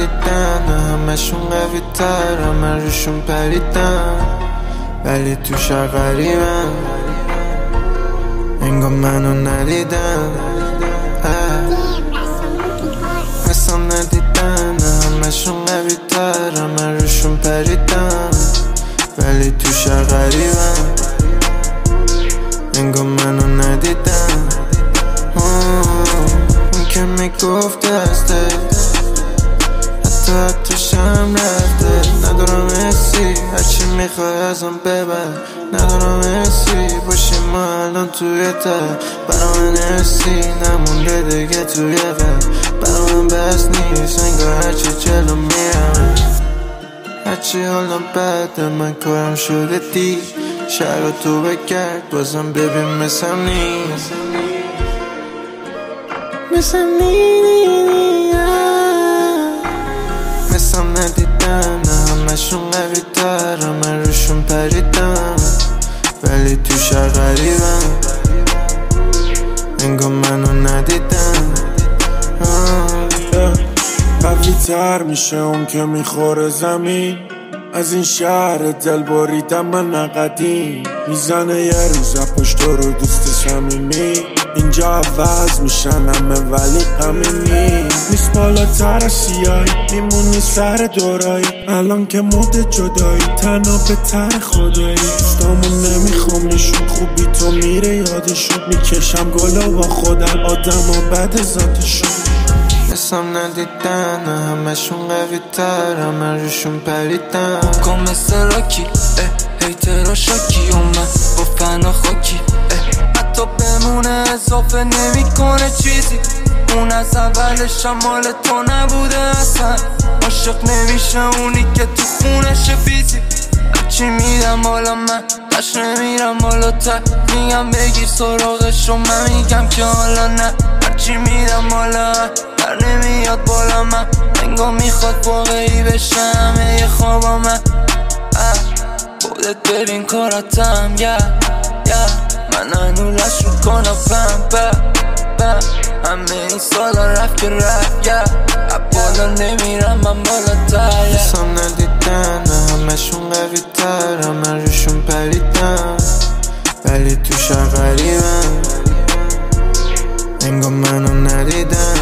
ندیدن، همشون قوی تر، من روشون پریدم ولی توش غریبم، انگار منو ندیدن. حسم ندیدن، همشون قوی تر، من روشون پریدم ولی توش غریبم، انگار منو ندیدن. اون که میگفت دسته حتی شم رفته، ندارم حسی هرچی میخوای ازم ببر، ندارم حسی باشیم ما الان توی تر، برا من حسی نمونده دیگه توی غر، برا من بس نیست انگار هرچی جلو میرم، هرچی حالم بده من کارم شده دی، شهر تو بگرد بازم ببین مثل نیست، مثل حسم ندیدن، همشون قوی تر، من روشون پریدم ولی توش غریبم، انگار منو ندیدن. قوی تر میشه اون که میخوره زمین، از این شهر دل بریدم من نقدیم، میزنه یه روز پشت رو دوست صمیمی، اینجا عوض میشن همه ولی همینی نیست، بالاتر از سیایی میمونی سر دورایی، الان که مد جدایی تنها به تر خدایی، دوستامون نمیخوام نشون خوبی تو میره یادشون، میکشم گلا با خودم آدم و بد ذاتشون. حسم ندیدن، همشون قوی تر، من روشون پریدم کن مثل راکی هیترا شاکی، من با فنا خاکی حتی بمونه اضافه نمیکنه چیزی، اون از اولش مال تو نبوده اصلا، عاشق نمیشه اونی که تو خونش بیزی، هرچی میدم حالا من دش نمیرم حالا تر، میگم بگیر سراغش رو من میگم که حالا نه، هرچی میدم حالا در نمیاد بالا من، انگار میخواد واقعی بشه همه یه خوابا من، خودت ببین کاراتم من هنولش رو کنم پم همه این سالا رفت که رفت بالا نمیرم من بالاتر. حسم ندیدن، همشون قوی تر، من روشون پریدم ولی توش غریبم، انگار منو ندیدن.